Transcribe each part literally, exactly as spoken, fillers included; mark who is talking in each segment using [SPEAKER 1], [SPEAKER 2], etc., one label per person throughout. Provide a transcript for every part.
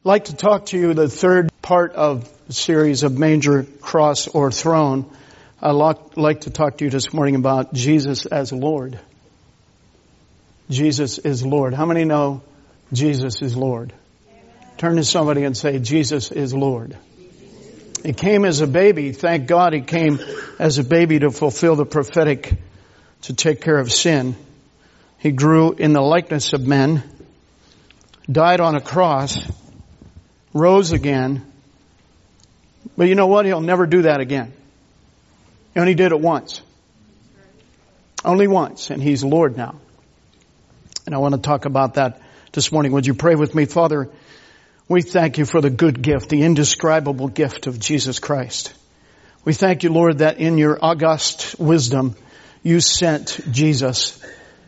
[SPEAKER 1] like to talk to you the third part of the series of Manger, Cross, or Throne. I'd like to talk to you this morning about Jesus as Lord. Jesus is Lord. How many know Jesus is Lord? Amen. Turn to somebody and say, Jesus is Lord. He came as a baby. Thank God he came as a baby to fulfill the prophetic, to take care of sin. He grew in the likeness of men, died on a cross, rose again. But you know what? He'll never do that again. He only did it once. Only once. And he's Lord now. And I want to talk about that this morning. Would you pray with me? Father, we thank you for the good gift, the indescribable gift of Jesus Christ. We thank you, Lord, that in your august wisdom, you sent Jesus,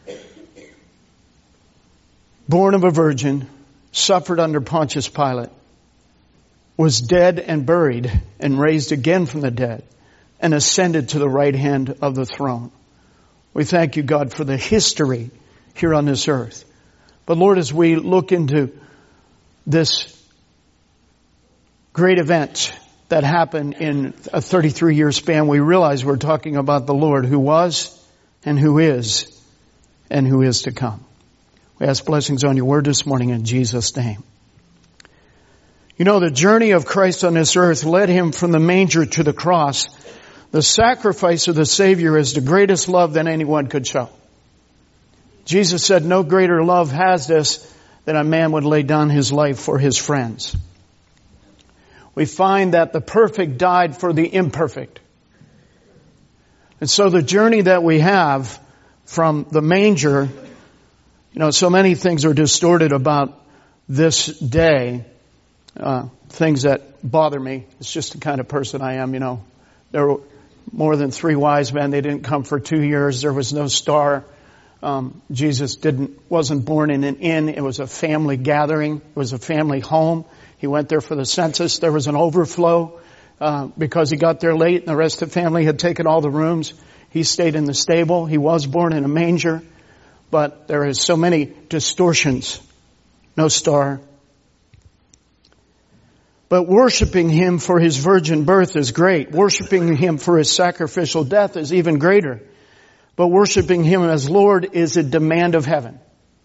[SPEAKER 1] born of a virgin, suffered under Pontius Pilate, was dead and buried and raised again from the dead and ascended to the right hand of the throne. We thank you, God, for the history here on this earth. But Lord, as we look into this great event that happened in a thirty-three year span, we realize we're talking about the Lord who was and who is and who is to come. We ask blessings on your word this morning in Jesus' name. You know, the journey of Christ on this earth led him from the manger to the cross. The sacrifice of the Savior is the greatest love that anyone could show. Jesus said, no greater love has this than a man would lay down his life for his friends. We find that the perfect died for the imperfect. And so the journey that we have from the manger, you know, so many things are distorted about this day. Uh, things that bother me. It's just the kind of person I am, you know. There were more than three wise men. They didn't come for two years. There was no star. Um, Jesus didn't, wasn't born in an inn. It was a family gathering. It was a family home. He went there for the census. There was an overflow, uh, because he got there late and the rest of the family had taken all the rooms. He stayed in the stable. He was born in a manger, but there is so many distortions. No star. But worshiping him for his virgin birth is great. Worshiping him for his sacrificial death is even greater. But worshiping him as Lord is a demand of heaven.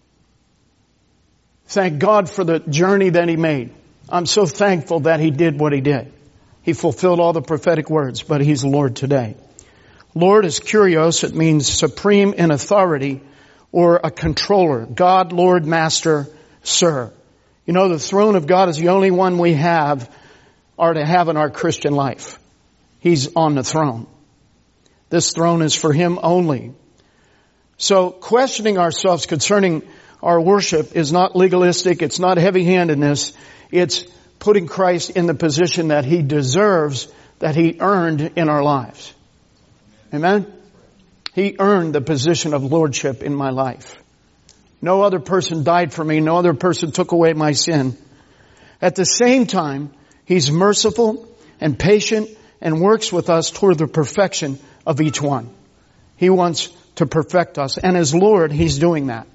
[SPEAKER 1] Thank God for the journey that he made. I'm so thankful that he did what he did. He fulfilled all the prophetic words, but he's Lord today. Lord is kurios. It means supreme in authority or a controller. God, Lord, Master, Sir. You know, the throne of God is the only one we have are to have in our Christian life. He's on the throne. This throne is for him only. So questioning ourselves concerning our worship is not legalistic. It's not heavy-handedness. It's putting Christ in the position that he deserves, that he earned in our lives. Amen? He earned the position of lordship in my life. No other person died for me. No other person took away my sin. At the same time, he's merciful and patient and works with us toward the perfection of each one. He wants to perfect us. And as Lord, he's doing that.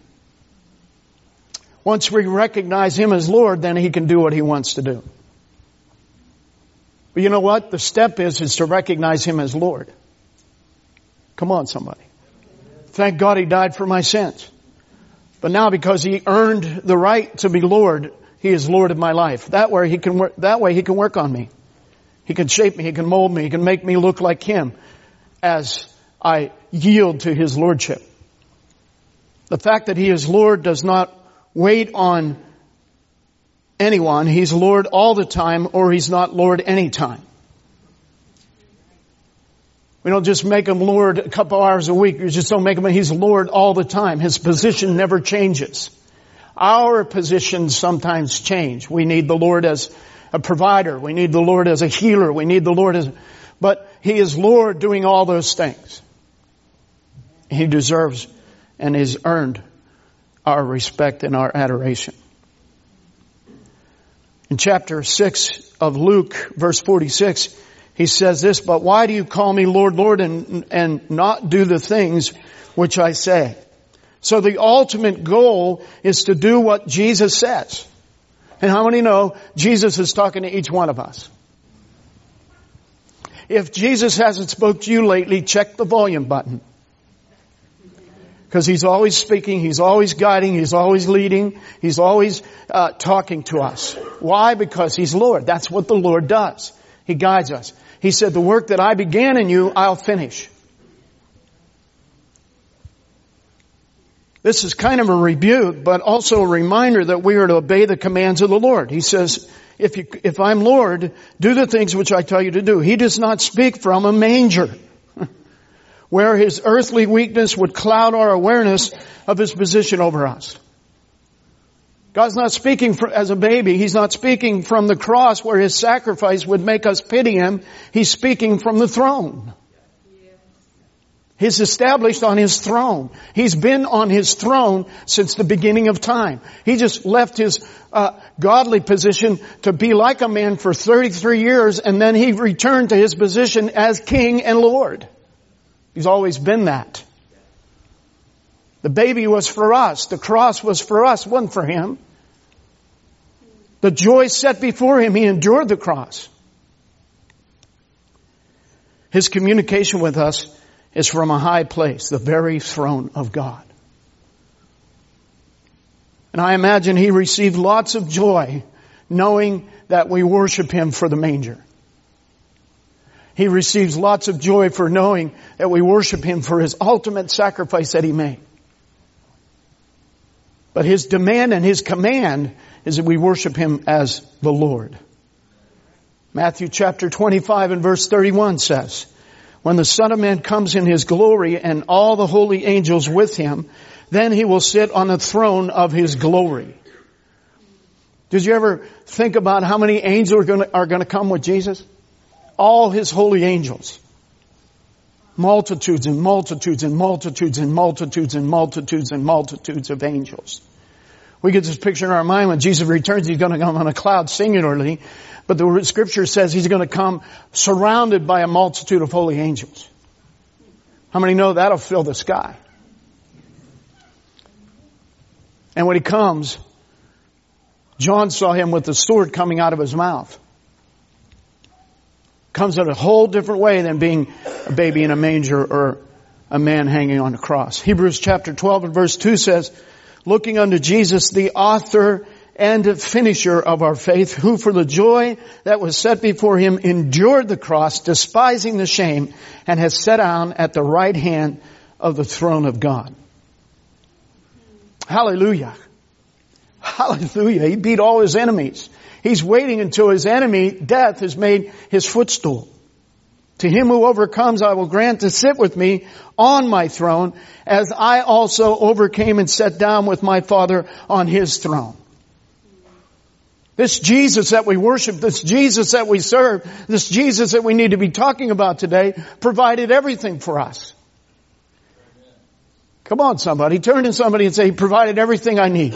[SPEAKER 1] Once we recognize him as Lord, then he can do what he wants to do. But you know what? The step is, is to recognize him as Lord. Come on, somebody. Thank God he died for my sins. But now because he earned the right to be Lord, he is Lord of my life. That way he can work, that way he can work on me. He can shape me. He can mold me. He can make me look like him as I yield to his lordship. The fact that he is Lord does not wait on anyone. He's Lord all the time, or he's not Lord anytime. We don't just make him Lord a couple hours a week. We just don't make him, he's Lord all the time. His position never changes. Our positions sometimes change. We need the Lord as a provider. We need the Lord as a healer. We need the Lord as, but he is Lord doing all those things. He deserves and has earned our respect and our adoration. In chapter six of Luke, verse forty-six, he says this, but why do you call me Lord, Lord, and, and not do the things which I say? So the ultimate goal is to do what Jesus says. And how many know Jesus is talking to each one of us? If Jesus hasn't spoke to you lately, check the volume button. Because He's always speaking, He's always guiding, He's always leading, He's always uh, talking to us. Why? Because He's Lord. That's what the Lord does. He guides us. He said, the work that I began in you, I'll finish. This is kind of a rebuke, but also a reminder that we are to obey the commands of the Lord. He says, if you, if I'm Lord, do the things which I tell you to do. He does not speak from a manger, where His earthly weakness would cloud our awareness of His position over us. God's not speaking for, as a baby. He's not speaking from the cross where His sacrifice would make us pity Him. He's speaking from the throne. He's established on His throne. He's been on His throne since the beginning of time. He just left His uh, godly position to be like a man for thirty-three years, and then He returned to His position as King and Lord. He's always been that. The baby was for us. The cross was for us. It wasn't for Him. The joy set before Him, He endured the cross. His communication with us is from a high place, the very throne of God. And I imagine He received lots of joy knowing that we worship Him for the manger. He receives lots of joy for knowing that we worship Him for His ultimate sacrifice that He made. But His demand and His command is that we worship Him as the Lord. Matthew chapter twenty-five and verse thirty-one says, when the Son of Man comes in His glory and all the holy angels with Him, then He will sit on the throne of His glory. Did you ever think about how many angels are going to, are going to come with Jesus? All His holy angels. Multitudes and multitudes and multitudes and multitudes and multitudes and multitudes of angels. We get this picture in our mind when Jesus returns, He's going to come on a cloud singularly. But the Scripture says He's going to come surrounded by a multitude of holy angels. How many know that'll fill the sky? And when He comes, John saw Him with the sword coming out of His mouth. Comes in a whole different way than being a baby in a manger or a man hanging on a cross. Hebrews chapter twelve and verse two says, looking unto Jesus, the author and finisher of our faith, who for the joy that was set before Him endured the cross, despising the shame, and has sat down at the right hand of the throne of God. Hallelujah. Hallelujah. He beat all His enemies. He's waiting until His enemy, death, is made His footstool. To him who overcomes, I will grant to sit with me on my throne, as I also overcame and sat down with my Father on His throne. This Jesus that we worship, this Jesus that we serve, this Jesus that we need to be talking about today, provided everything for us. Come on, somebody. Turn to somebody and say, He provided everything I need.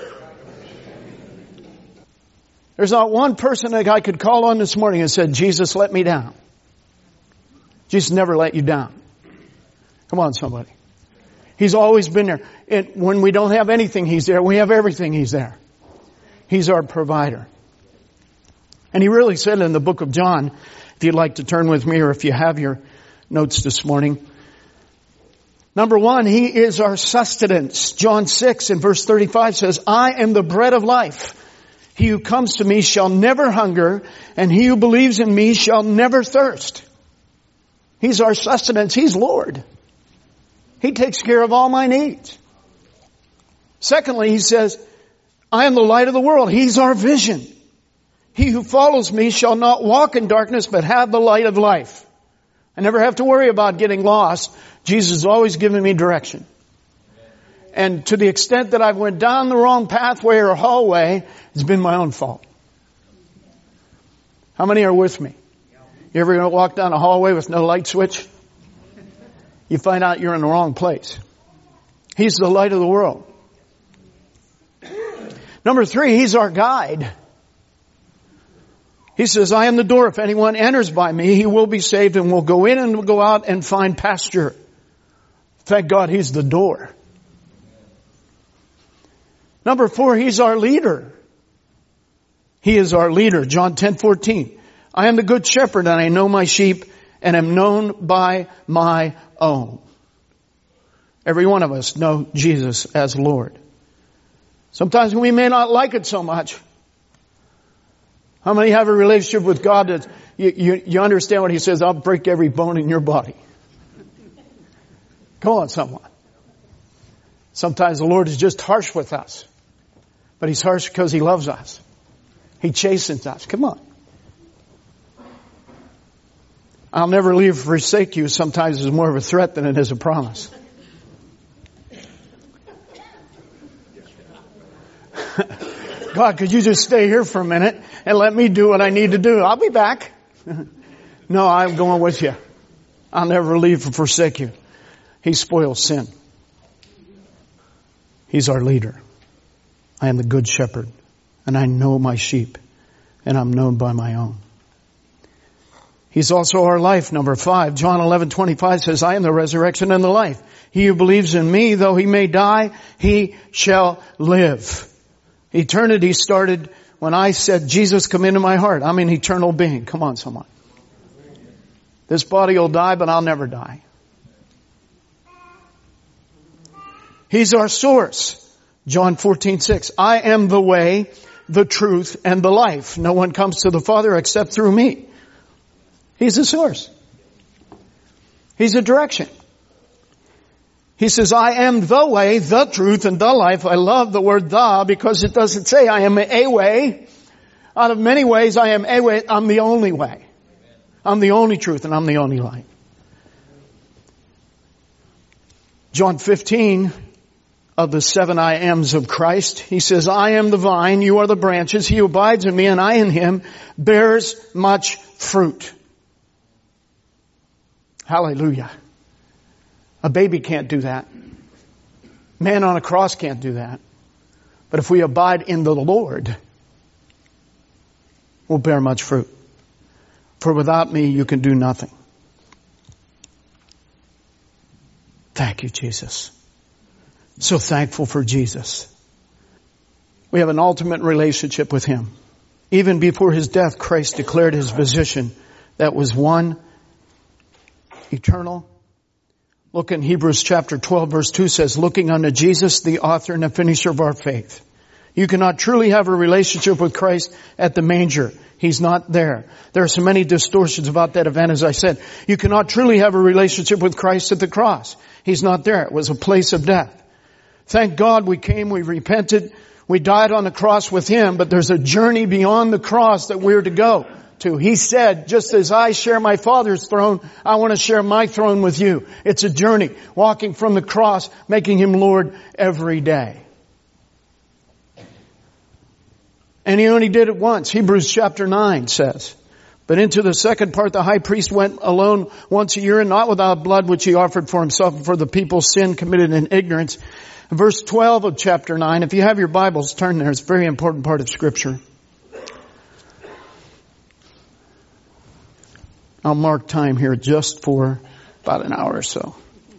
[SPEAKER 1] There's not one person that I could call on this morning and said, Jesus let me down. Jesus never let you down. Come on, somebody. He's always been there. It, when we don't have anything, He's there. When we have everything, He's there. He's our provider. And He really said in the book of John, if you'd like to turn with me or if you have your notes this morning. Number one, He is our sustenance. John six and verse thirty-five says, I am the bread of life. He who comes to me shall never hunger, and he who believes in me shall never thirst. He's our sustenance. He's Lord. He takes care of all my needs. Secondly, He says, I am the light of the world. He's our vision. He who follows me shall not walk in darkness, but have the light of life. I never have to worry about getting lost. Jesus is always giving me direction. And to the extent that I've went down the wrong pathway or hallway, it's been my own fault. How many are with me? You ever going to walk down a hallway with no light switch? You find out you're in the wrong place. He's the light of the world. Number three, He's our guide. He says, I am the door. If anyone enters by me, he will be saved and will go in and will go out and find pasture. Thank God He's the door. Number four, He's our leader. He is our leader. John ten fourteen. I am the good shepherd, and I know my sheep, and am known by my own. Every one of us know Jesus as Lord. Sometimes we may not like it so much. How many have a relationship with God that you, you, you understand what He says? I'll break every bone in your body. Come on, someone. Sometimes the Lord is just harsh with us. But He's harsh because He loves us. He chastens us. Come on. I'll never leave or forsake you sometimes is more of a threat than it is a promise. God, could you just stay here for a minute and let me do what I need to do? I'll be back. No, I'm going with you. I'll never leave or forsake you. He spoils sin. He's our leader. I am the good shepherd, and I know my sheep, and I'm known by my own. He's also our life. Number five, John eleven twenty-five says, I am the resurrection and the life. He who believes in me, though he may die, he shall live. Eternity started when I said, Jesus, come into my heart. I'm an eternal being. Come on, someone. This body will die, but I'll never die. He's our source. John fourteen six. I am the way, the truth, and the life. No one comes to the Father except through me. He's the source. He's the direction. He says, I am the way, the truth, and the life. I love the word the because it doesn't say I am a way. Out of many ways, I am a way. I'm the only way. I'm the only truth, and I'm the only light. John fifteen, of the seven I ams of Christ, He says, I am the vine, you are the branches. He who abides in me and I in him bears much fruit. Hallelujah. A baby can't do that. Man on a cross can't do that. But if we abide in the Lord, we'll bear much fruit. For without me, you can do nothing. Thank you, Jesus. So thankful for Jesus. We have an ultimate relationship with Him. Even before His death, Christ declared His position that was one, eternal. Look in Hebrews chapter twelve verse two says, looking unto Jesus, the author and the finisher of our faith. You cannot truly have a relationship with Christ at the manger. He's not there. There are so many distortions about that event, as I said. You cannot truly have a relationship with Christ at the cross. He's not there. It was a place of death. Thank God we came, we repented, we died on the cross with Him, but there's a journey beyond the cross that we're to go to. He said, just as I share my Father's throne, I want to share my throne with you. It's a journey, walking from the cross, making Him Lord every day. And He only did it once. Hebrews chapter nine says, but into the second part, the high priest went alone once a year, and not without blood, which He offered for Himself and for the people's sin committed in ignorance. Verse twelve of chapter nine, if you have your Bibles, turn there. It's a very important part of Scripture. I'll mark time here just for about an hour or so.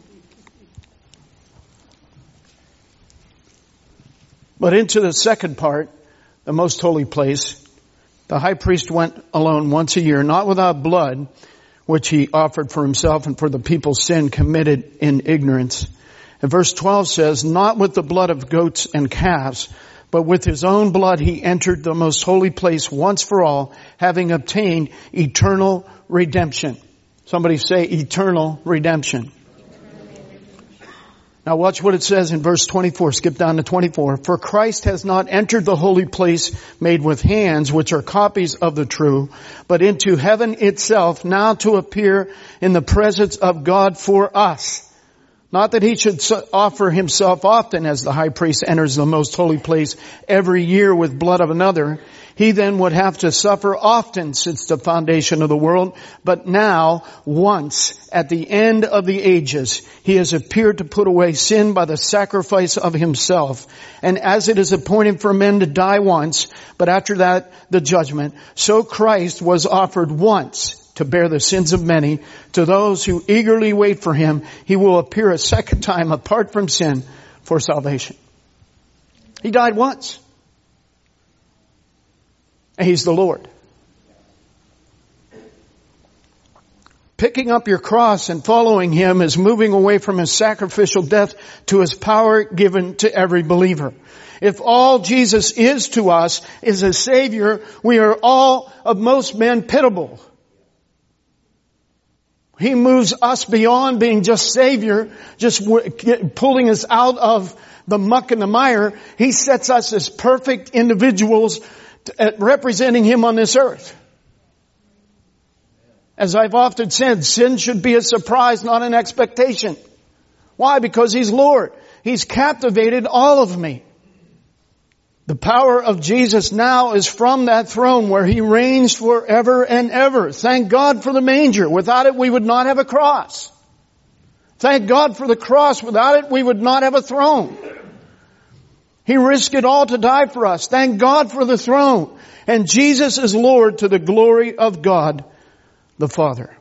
[SPEAKER 1] But into the second part, the most holy place, the high priest went alone once a year, not without blood, which he offered for himself and for the people's sin committed in ignorance. And verse twelve says, not with the blood of goats and calves, but with His own blood He entered the most holy place once for all, having obtained eternal redemption. Somebody say eternal redemption. Now watch what it says in verse twenty-four. Skip down to twenty-four. For Christ has not entered the holy place made with hands, which are copies of the true, but into heaven itself, now to appear in the presence of God for us. Not that He should offer Himself often, as the high priest enters the most holy place every year with blood of another. He then would have to suffer often since the foundation of the world. But now, once, at the end of the ages, He has appeared to put away sin by the sacrifice of Himself. And as it is appointed for men to die once, but after that the judgment, so Christ was offered once to bear the sins of many. To those who eagerly wait for Him, He will appear a second time apart from sin for salvation. He died once. And He's the Lord. Picking up your cross and following Him is moving away from His sacrificial death to His power given to every believer. If all Jesus is to us is a Savior, we are all of most men pitiable. He moves us beyond being just Savior, just pulling us out of the muck and the mire. He sets us as perfect individuals representing Him on this earth. As I've often said, sin should be a surprise, not an expectation. Why? Because He's Lord. He's captivated all of me. The power of Jesus now is from that throne where He reigns forever and ever. Thank God for the manger. Without it, we would not have a cross. Thank God for the cross. Without it, we would not have a throne. He risked it all to die for us. Thank God for the throne. And Jesus is Lord to the glory of God the Father.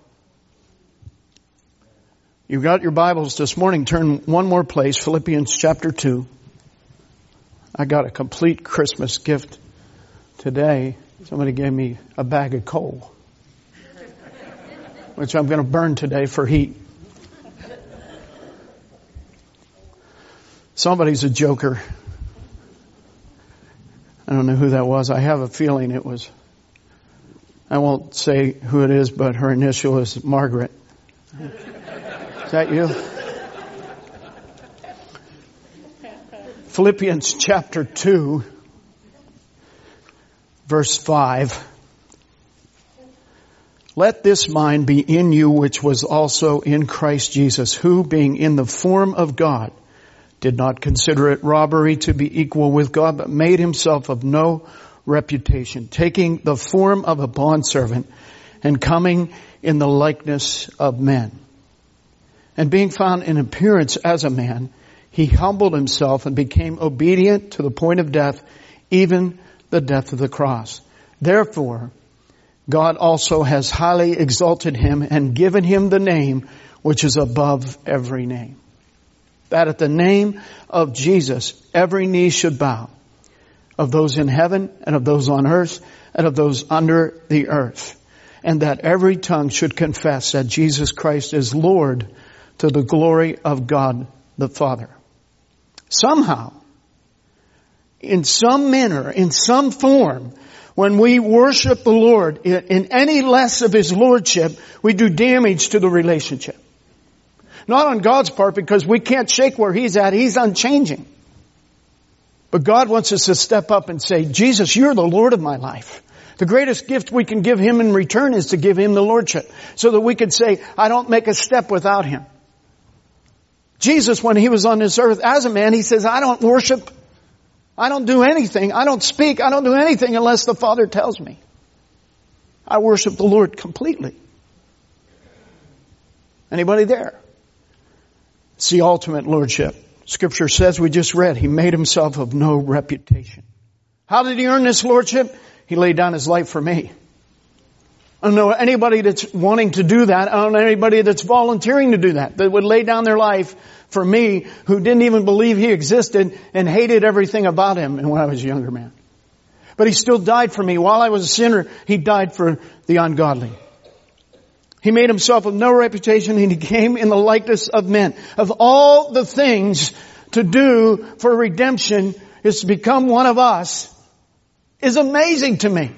[SPEAKER 1] You've got your Bibles this morning. Turn one more place, Philippians chapter two. I got a complete Christmas gift today. Somebody gave me a bag of coal, which I'm going to burn today for heat. Somebody's a joker. I don't know who that was. I have a feeling it was, I won't say who it is, but her initial is Margaret. Is that you? Philippians chapter two, verse five. Let this mind be in you which was also in Christ Jesus, who being in the form of God, did not consider it robbery to be equal with God, but made Himself of no reputation, taking the form of a bondservant and coming in the likeness of men. And being found in appearance as a man, He humbled Himself and became obedient to the point of death, even the death of the cross. Therefore, God also has highly exalted Him and given Him the name which is above every name. That at the name of Jesus, every knee should bow, of those in heaven and of those on earth and of those under the earth. And that every tongue should confess that Jesus Christ is Lord to the glory of God the Father. Somehow, in some manner, in some form, when we worship the Lord in any less of His lordship, we do damage to the relationship. Not on God's part, because we can't shake where He's at. He's unchanging. But God wants us to step up and say, Jesus, you're the Lord of my life. The greatest gift we can give Him in return is to give Him the lordship, so that we can say, I don't make a step without Him. Jesus, when He was on this earth as a man, He says, I don't worship. I don't do anything. I don't speak. I don't do anything unless the Father tells me. I worship the Lord completely. Anybody there? It's the ultimate lordship. Scripture says, we just read, He made Himself of no reputation. How did He earn this lordship? He laid down His life for me. I don't know anybody that's wanting to do that. I don't know anybody that's volunteering to do that, that would lay down their life for me, who didn't even believe He existed and hated everything about Him when I was a younger man. But He still died for me. While I was a sinner, He died for the ungodly. He made Himself of no reputation, and He came in the likeness of men. Of all the things to do for redemption is to become one of us, is amazing to me.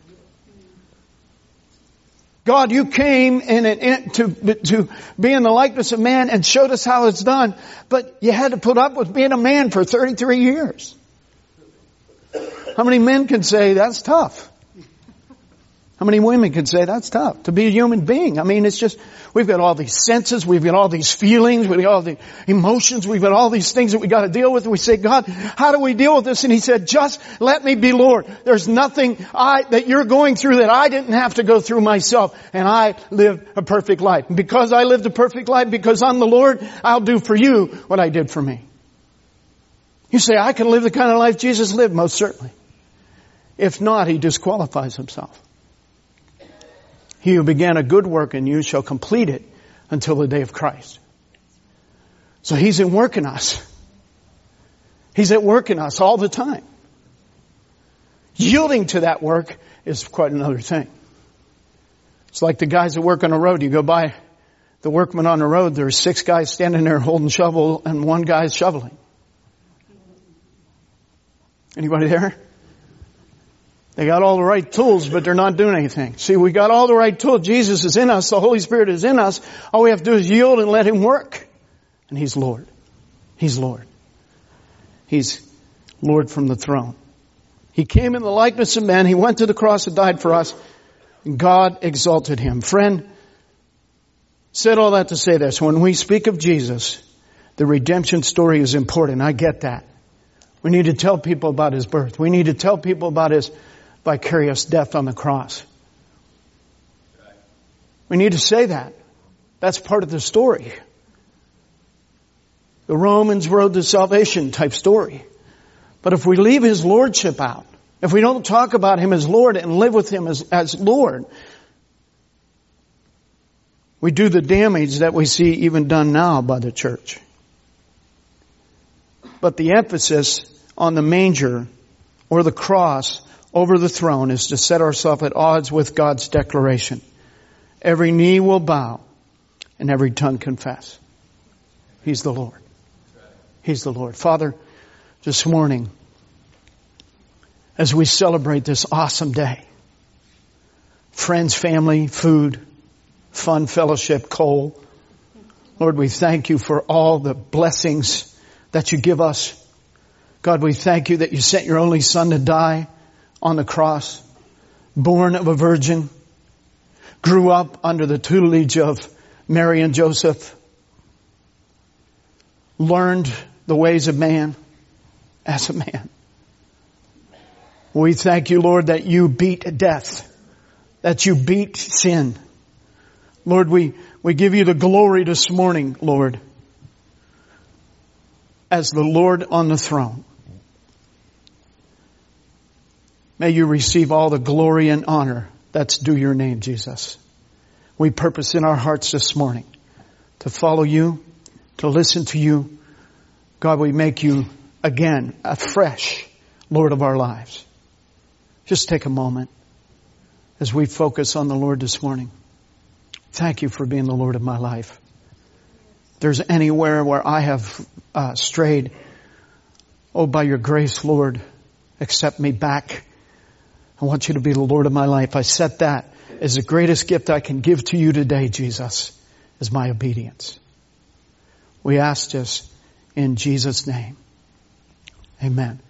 [SPEAKER 1] God, you came in, in to, to be in the likeness of man and showed us how it's done, but you had to put up with being a man for thirty-three years. How many men can say that's tough? How many women can say that's tough to be a human being? I mean, it's just, we've got all these senses, we've got all these feelings, we've got all the emotions, we've got all these things that we got to deal with. And we say, God, how do we deal with this? And He said, just let me be Lord. There's nothing I, that you're going through that I didn't have to go through myself. And I lived a perfect life. And because I lived a perfect life, because I'm the Lord, I'll do for you what I did for me. You say, I can live the kind of life Jesus lived? Most certainly. If not, He disqualifies Himself. He who began a good work in you shall complete it until the day of Christ. So He's at work in us. He's at work in us all the time. Yielding to that work is quite another thing. It's like the guys that work on the road. You go by the workmen on the road, there's six guys standing there holding shovel and one guy's shoveling. Anybody there? They got all the right tools, but they're not doing anything. See, we got all the right tools. Jesus is in us. The Holy Spirit is in us. All we have to do is yield and let Him work. And He's Lord. He's Lord. He's Lord from the throne. He came in the likeness of men. He went to the cross and died for us. And God exalted Him. Friend, said all that to say this. When we speak of Jesus, the redemption story is important. I get that. We need to tell people about His birth. We need to tell people about His vicarious death on the cross. We need to say that. That's part of the story. The Romans road to salvation type story. But if we leave His lordship out, if we don't talk about Him as Lord and live with Him as, as Lord, we do the damage that we see even done now by the church. But the emphasis on the manger or the cross over the throne is to set ourselves at odds with God's declaration. Every knee will bow and every tongue confess. He's the Lord. He's the Lord. Father, this morning, as we celebrate this awesome day, friends, family, food, fun, fellowship, coal, Lord, we thank You for all the blessings that You give us. God, we thank You that You sent Your only Son to die on the cross, born of a virgin, grew up under the tutelage of Mary and Joseph, learned the ways of man as a man. We thank You, Lord, that You beat death, that You beat sin. Lord, we, we give You the glory this morning, Lord, as the Lord on the throne. May You receive all the glory and honor that's due Your name, Jesus. We purpose in our hearts this morning to follow You, to listen to You. God, we make You again afresh Lord of our lives. Just take a moment as we focus on the Lord this morning. Thank You for being the Lord of my life. If there's anywhere where I have uh, strayed, oh, by Your grace, Lord, accept me back. I want You to be the Lord of my life. I set that as the greatest gift I can give to You today, Jesus, is my obedience. We ask this in Jesus' name. Amen.